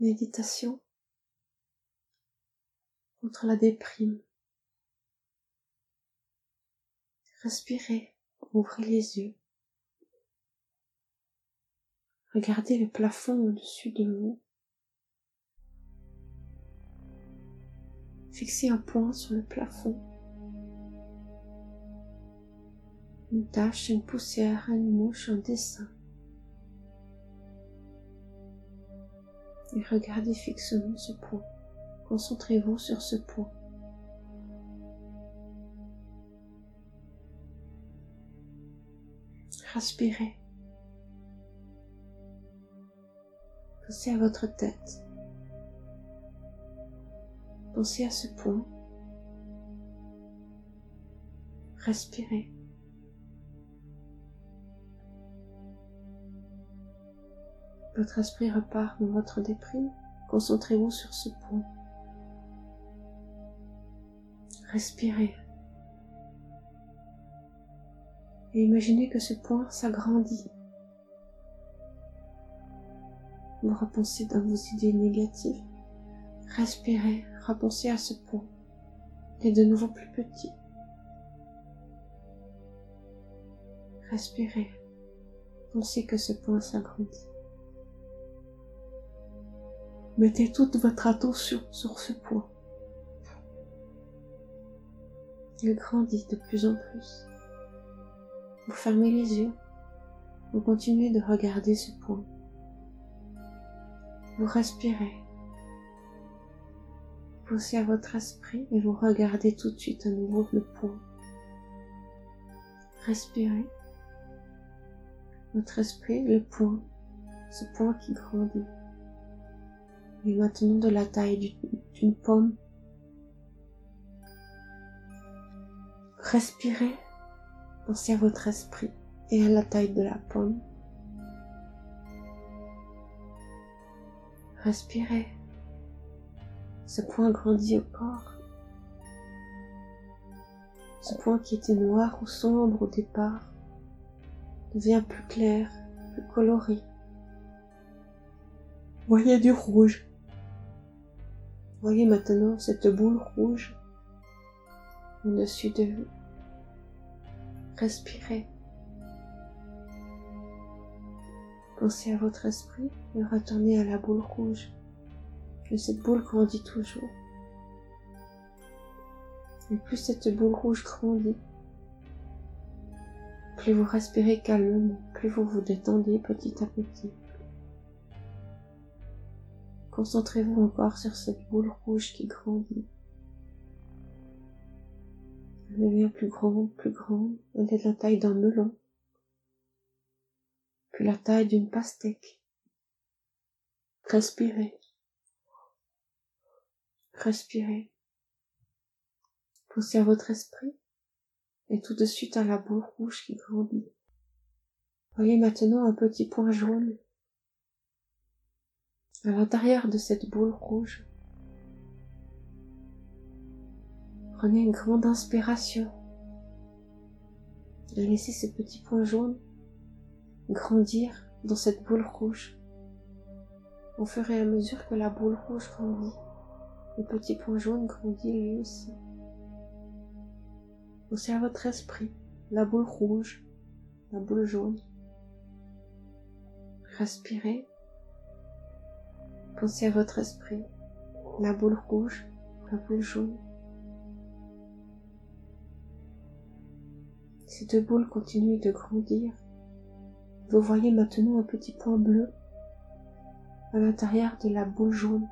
Méditation contre la déprime. Respirez, ouvrez les yeux. Regardez le plafond au-dessus de vous. Fixez un point sur le plafond. Une tache, une poussière, une mouche, un dessin. Et regardez fixement ce point. Concentrez-vous sur ce point. Respirez. Pensez à votre tête. Pensez à ce point. Respirez. Votre esprit repart dans votre déprime. Concentrez-vous sur ce point. Respirez. Et imaginez que ce point s'agrandit. Vous repensez dans vos idées négatives. Respirez, repensez à ce point. Il est de nouveau plus petit. Respirez. Pensez que ce point s'agrandit. Mettez toute votre attention sur ce point. Il grandit de plus en plus. Vous fermez les yeux. Vous continuez de regarder ce point. Vous respirez. Pensez à votre esprit et vous regardez tout de suite à nouveau le point. Respirez. Votre esprit, le point, ce point qui grandit. Et maintenant de la taille d'une pomme. Respirez. Pensez à votre esprit et à la taille de la pomme. Respirez. Ce point grandit encore. Ce point qui était noir ou sombre au départ devient plus clair, plus coloré. Voyez du rouge. Voyez maintenant cette boule rouge au-dessus de vous. Respirez. Pensez à votre esprit et retournez à la boule rouge. Et cette boule grandit toujours. Et plus cette boule rouge grandit, plus vous respirez calmement, plus vous vous détendez petit à petit. Concentrez-vous encore sur cette boule rouge qui grandit. Elle devient plus grande, plus grande. Elle est de la taille d'un melon, puis la taille d'une pastèque. Respirez. Respirez. Pensez à votre esprit et tout de suite à la boule rouge qui grandit. Voyez maintenant un petit point jaune à l'intérieur de cette boule rouge. Prenez une grande inspiration et laissez ce petit point jaune grandir dans cette boule rouge. Au fur et à mesure que la boule rouge grandit, le petit point jaune grandit lui aussi. Pensez à votre esprit, la boule rouge, la boule jaune. Respirez. Pensez à votre esprit, la boule rouge, la boule jaune. Ces deux boules continuent de grandir. Vous voyez maintenant un petit point bleu à l'intérieur de la boule jaune.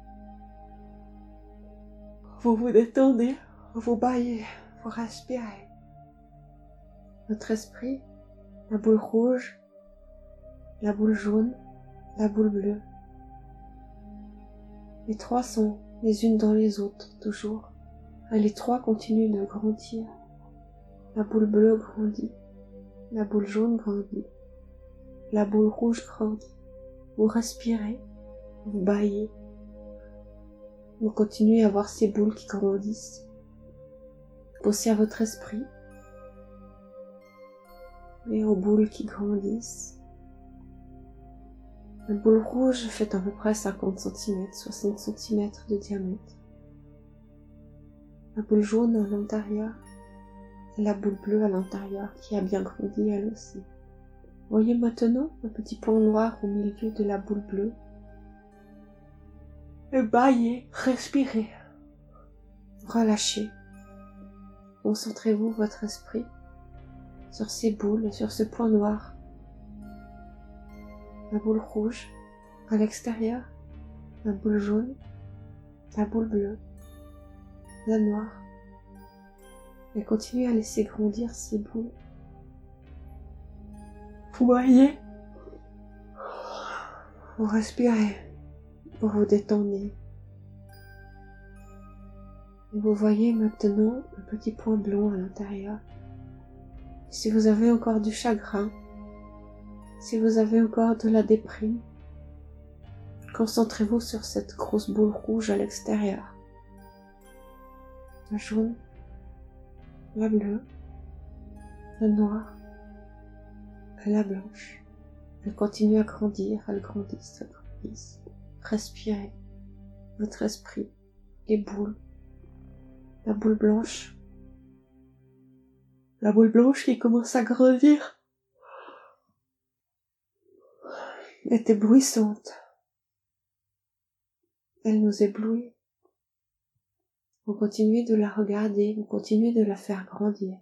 Vous vous détendez, vous bâillez, vous respirez. Votre esprit, la boule rouge, la boule jaune, la boule bleue. Les trois sont les unes dans les autres, toujours. Et les trois continuent de grandir. La boule bleue grandit, la boule jaune grandit, la boule rouge grandit. Vous respirez, vous bâillez. Vous continuez à voir ces boules qui grandissent. Pensez à votre esprit et aux boules qui grandissent. La boule rouge fait à peu près 50 cm, 60 cm de diamètre. La boule jaune à l'intérieur et la boule bleue à l'intérieur qui a bien grandi elle aussi. Voyez maintenant un petit point noir au milieu de la boule bleue. Et baillez, respirez. Relâchez. Concentrez-vous votre esprit sur ces boules, sur ce point noir. La boule rouge à l'extérieur, la boule jaune, la boule bleue, la noire. Et continuez à laisser grandir ces boules. Vous voyez, vous respirez, vous vous détendez. Et vous voyez maintenant un petit point blanc à l'intérieur. Si vous avez encore du chagrin, si vous avez encore de la déprime, concentrez-vous sur cette grosse boule rouge à l'extérieur. La jaune, la bleue, la noire et la blanche. Elle continue à grandir, elle grandissent, elle grandissent. Respirez votre esprit, les boules, la boule blanche qui commence à grandir est éblouissante. Elle nous éblouit. Vous continuez de la regarder, vous continuez de la faire grandir.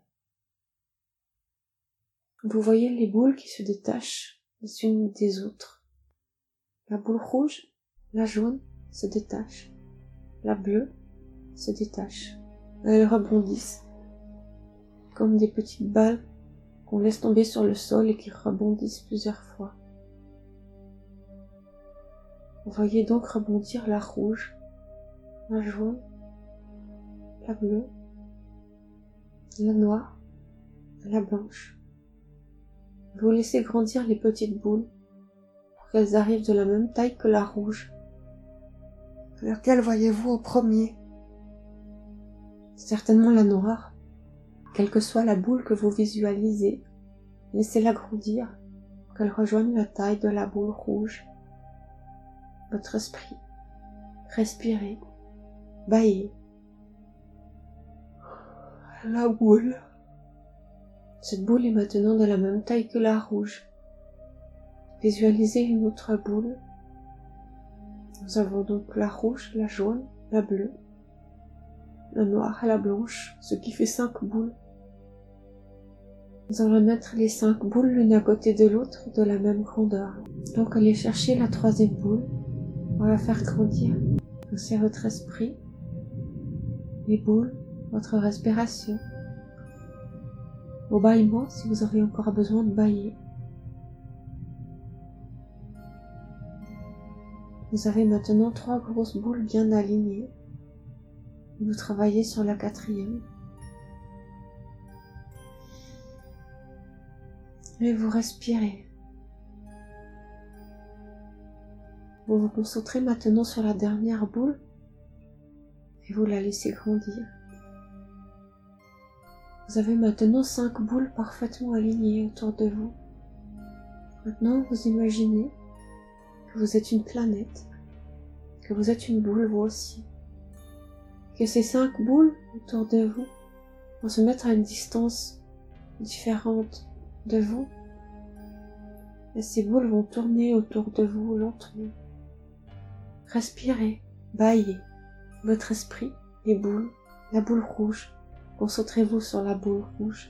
Vous voyez les boules qui se détachent les unes des autres. La boule rouge, la jaune se détache, la bleue se détache. Elles rebondissent comme des petites balles qu'on laisse tomber sur le sol et qui rebondissent plusieurs fois. Vous voyez donc rebondir la rouge, la jaune, la bleue, la noire et la blanche. Vous laissez grandir les petites boules pour qu'elles arrivent de la même taille que la rouge. Laquelle voyez-vous au premier? Certainement la noire. Quelle que soit la boule que vous visualisez, laissez-la grandir pour qu'elle rejoigne la taille de la boule rouge. Votre esprit, respirez, baillez. La boule. Cette boule est maintenant de la même taille que la rouge. Visualisez une autre boule. Nous avons donc la rouge, la jaune, la bleue, la noire et la blanche, ce qui fait 5 boules. Nous allons mettre les 5 boules l'une à côté de l'autre de la même grandeur. Donc allez chercher la 3e boule. On va la faire grandir. Pensez à votre esprit, les boules, votre respiration, vos bâillements si vous avez encore besoin de bâiller. Vous avez maintenant 3 grosses boules bien alignées. Vous travaillez sur la 4e. Et vous respirez. Vous vous concentrez maintenant sur la dernière boule et vous la laissez grandir. Vous avez maintenant 5 boules parfaitement alignées autour de vous. Maintenant, vous imaginez que vous êtes une planète, que vous êtes une boule vous aussi, que ces 5 boules autour de vous vont se mettre à une distance différente de vous, et ces boules vont tourner autour de vous lentement. Respirez, baillez, votre esprit, les boules, la boule rouge, concentrez-vous sur la boule rouge.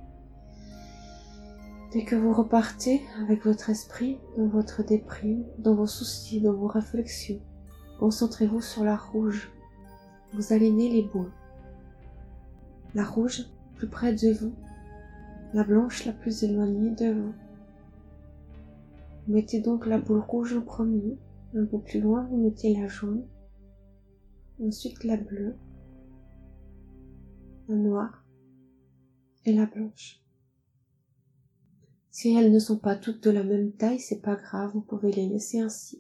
Dès que vous repartez avec votre esprit dans votre déprime, dans vos soucis, dans vos réflexions, concentrez-vous sur la rouge. Vous alignez les boules. La rouge plus près de vous, la blanche la plus éloignée de vous. Vous mettez donc la boule rouge en premier, un peu plus loin vous mettez la jaune, ensuite la bleue, la noire et la blanche. Si elles ne sont pas toutes de la même taille, c'est pas grave, vous pouvez les laisser ainsi.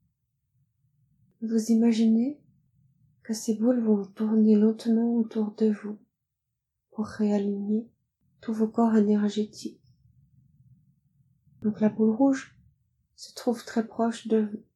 Vous imaginez que ces boules vont tourner lentement autour de vous pour réaligner tous vos corps énergétiques. Donc la boule rouge se trouve très proche de vous,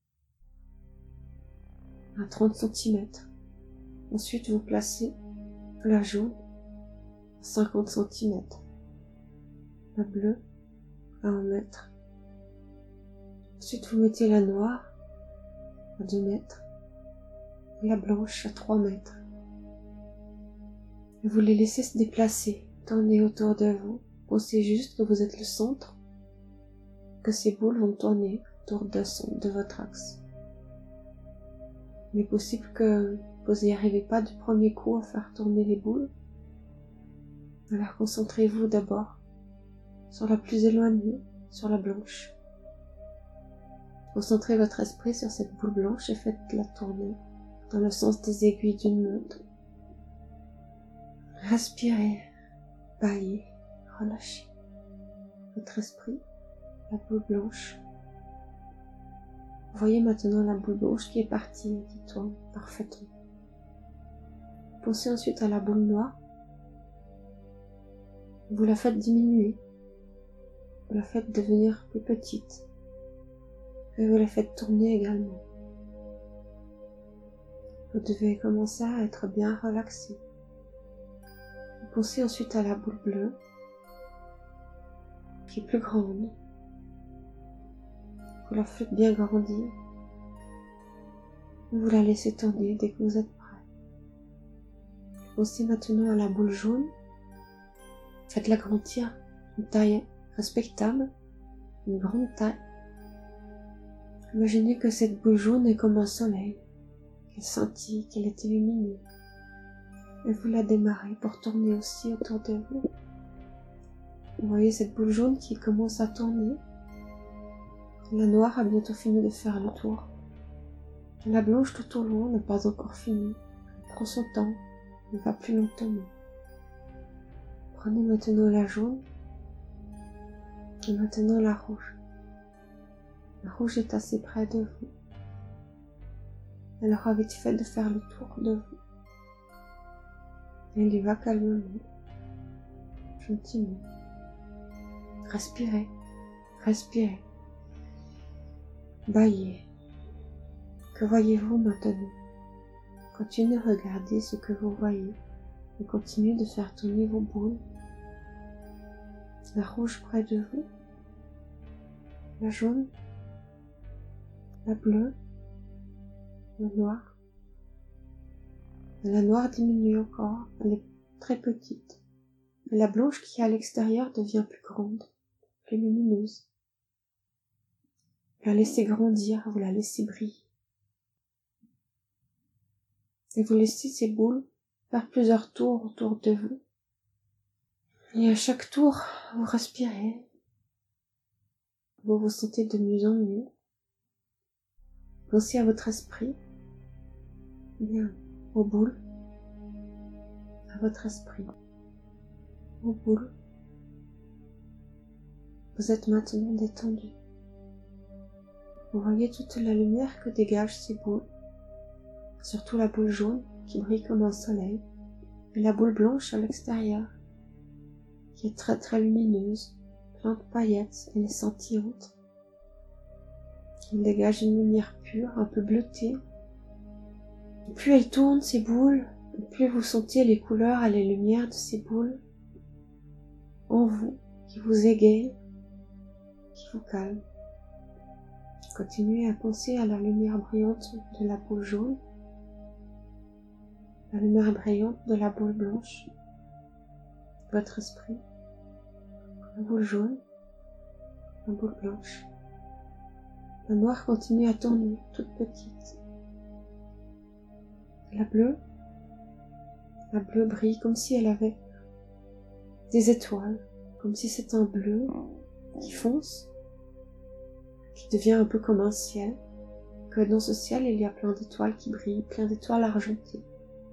à 30 cm. Ensuite, vous placez la jaune à 50 cm, la bleue à 1 mètre. Ensuite, vous mettez la noire à 2 mètres et la blanche à 3 mètres. Et vous les laissez se déplacer, tourner autour de vous. Pensez juste que vous êtes le centre, que ces boules vont tourner autour de votre axe. Il est possible que vous n'y arrivez pas du premier coup à faire tourner les boules. Alors concentrez-vous d'abord sur la plus éloignée, sur la blanche. Concentrez votre esprit sur cette boule blanche et faites-la tourner dans le sens des aiguilles d'une montre. Respirez, baillez, relâchez votre esprit, la boule blanche. Voyez maintenant la boule blanche qui est partie et qui tourne parfaitement. Pensez ensuite à la boule noire. Vous la faites diminuer. Vous la faites devenir plus petite. Et vous la faites tourner également. Vous devez commencer à être bien relaxé. Pensez ensuite à la boule bleue, qui est plus grande. Vous la faites bien grandir. Vous la laissez tourner dès que vous êtes prêt. Pensez maintenant à la boule jaune. Faites-la grandir, une taille respectable, une grande taille. Imaginez que cette boule jaune est comme un soleil, qu'elle scintille, qu'elle est illuminée. Et vous la démarrez pour tourner aussi autour de vous. Vous voyez cette boule jaune qui commence à tourner. La noire a bientôt fini de faire le tour. La blanche tout au long n'a pas encore fini. Elle prend son temps, elle va plus lentement. Prenez maintenant la jaune et maintenant la rouge. La rouge est assez près de vous. Elle aura vite fait de faire le tour de vous. Elle y va calmement, gentiment. Respirez, respirez. Baillez. Que voyez-vous maintenant? Continuez à regarder ce que vous voyez et continuez de faire tourner vos boules. La rouge près de vous, la jaune, la bleue, la noire. La noire diminue encore, elle est très petite. Et la blanche qui est à l'extérieur devient plus grande, plus lumineuse. Vous la laissez grandir, vous la laissez briller. Et vous laissez ces boules faire plusieurs tours autour de vous. Et à chaque tour, vous respirez. Vous vous sentez de mieux en mieux. Pensez à votre esprit. Bien, aux boules. À votre esprit. Aux boules. Vous êtes maintenant détendu. Vous voyez toute la lumière que dégagent ces boules. Surtout la boule jaune qui brille comme un soleil. Et la boule blanche à l'extérieur, qui est très très lumineuse, plein de paillettes, elle est scintillante. Elle dégage une lumière pure, un peu bleutée. Et plus elle tourne, ces boules, et plus vous sentez les couleurs et les lumières de ces boules en vous, qui vous égayent, qui vous calment. Continuez à penser à la lumière brillante de la boule jaune, la lumière brillante de la boule blanche, votre esprit, la boule jaune, la boule blanche. La noire continue à tourner, toute petite. La bleue brille comme si elle avait des étoiles, comme si c'était un bleu qui fonce, qui devient un peu comme un ciel, que dans ce ciel il y a plein d'étoiles qui brillent, plein d'étoiles argentées.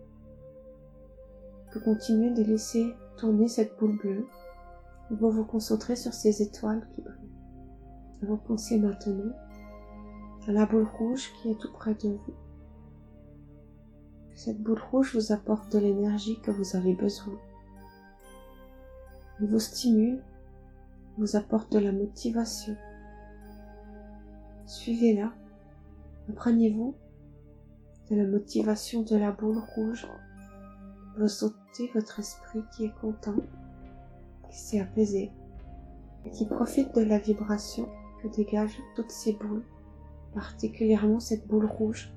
Vous continuez de laisser tourner cette boule bleue, vous vous concentrez sur ces étoiles qui brillent. Et vous pensez maintenant à la boule rouge qui est tout près de vous. Cette boule rouge vous apporte de l'énergie que vous avez besoin. Elle vous stimule, vous apporte de la motivation. Suivez-la. Imprégnez-vous de la motivation de la boule rouge. Vous sentez votre esprit qui est content, qui s'est apaisé et qui profite de la vibration que dégagent toutes ces boules, particulièrement cette boule rouge.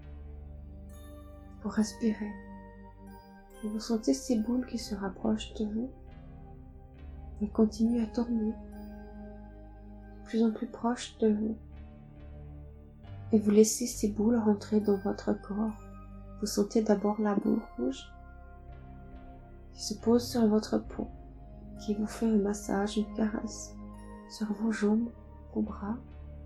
Vous respirez et vous sentez ces boules qui se rapprochent de vous. Elles continuent à tourner de plus en plus proches de vous. Et vous laissez ces boules rentrer dans votre corps. Vous sentez d'abord la boule rouge qui se pose sur votre peau, qui vous fait un massage, une caresse sur vos jambes, vos bras,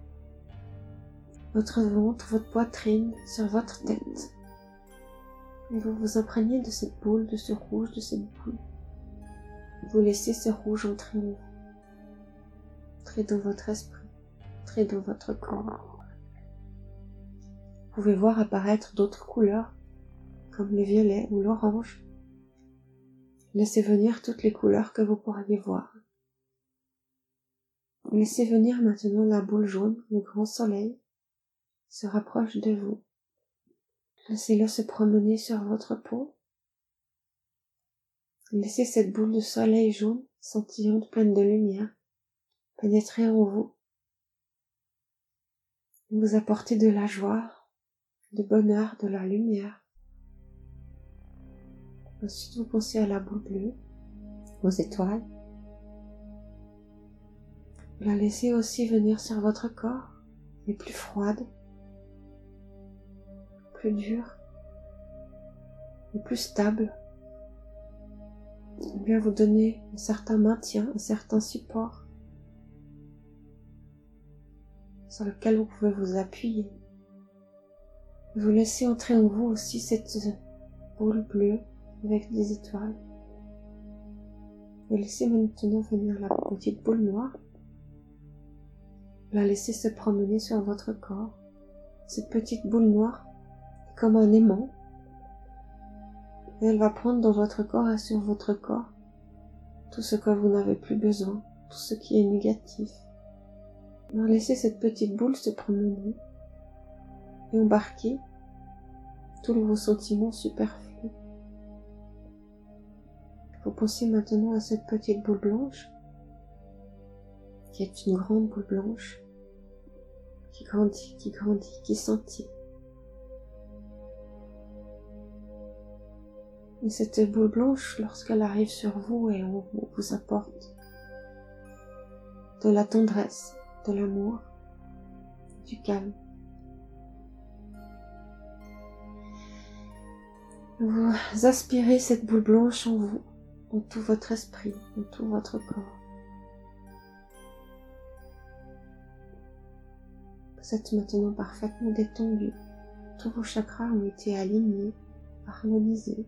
votre ventre, votre poitrine, sur votre tête. Et vous vous imprégnez de cette boule, de ce rouge, de cette boule. Vous laissez ce rouge entrer en vous, entrer dans votre esprit, entrer dans votre corps. Vous pouvez voir apparaître d'autres couleurs, comme le violet ou l'orange. Laissez venir toutes les couleurs que vous pourriez voir. Laissez venir maintenant la boule jaune, le grand soleil, se rapproche de vous. Laissez-le se promener sur votre peau. Laissez cette boule de soleil jaune, scintillante, pleine de lumière, pénétrer en vous. Vous apporter de la joie, du bonheur, de la lumière. Ensuite, vous pensez à la boule bleue, aux étoiles. Vous la laissez aussi venir sur votre corps, mais plus froide, plus dure, et plus stable. Elle vient vous donner un certain maintien, un certain support, sur lequel vous pouvez vous appuyer. Vous laissez entrer en vous aussi cette boule bleue avec des étoiles. Vous laissez maintenant venir la petite boule noire. Vous la laissez se promener sur votre corps. Cette petite boule noire est comme un aimant. Et elle va prendre dans votre corps et sur votre corps tout ce que vous n'avez plus besoin, tout ce qui est négatif. Alors laissez cette petite boule se promener et embarquer tous vos sentiments superflus. Vous pensez maintenant à cette petite boule blanche, qui est une grande boule blanche, qui grandit, qui sentit. Et cette boule blanche, lorsqu'elle arrive sur vous et on vous apporte de la tendresse, de l'amour, du calme. Vous aspirez cette boule blanche en vous, dans tout votre esprit, dans tout votre corps. Vous êtes maintenant parfaitement détendu. Tous vos chakras ont été alignés, harmonisés,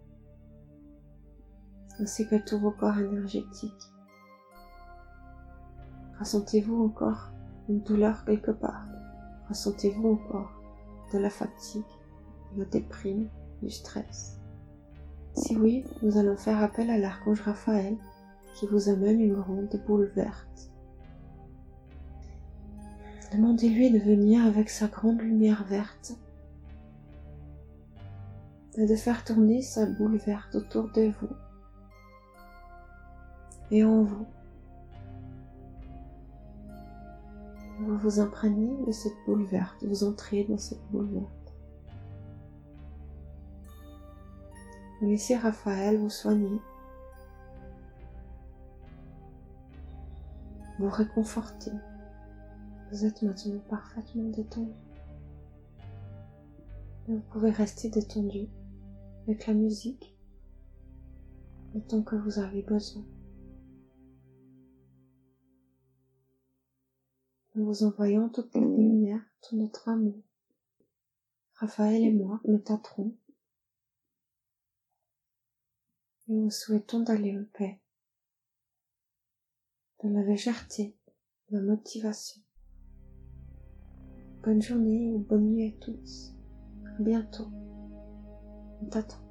ainsi que tous vos corps énergétiques. Ressentez-vous encore une douleur quelque part? Ressentez-vous encore de la fatigue, de la déprime, du stress? Si oui, nous allons faire appel à l'archange Raphaël qui vous amène une grande boule verte. Demandez-lui de venir avec sa grande lumière verte et de faire tourner sa boule verte autour de vous et en vous. Vous vous imprégnez de cette boule verte, vous entrez dans cette boule verte. Vous laissez Raphaël vous soigner, vous réconforter. Vous êtes maintenant parfaitement détendu. Et vous pouvez rester détendu avec la musique le temps que vous avez besoin. Nous vous envoyons toute la lumière, tout notre amour. Raphaël et moi, Métatron, et nous souhaitons d'aller en paix, de la légèreté, de la motivation. Bonne journée ou bonne nuit à tous. À bientôt. On t'attend.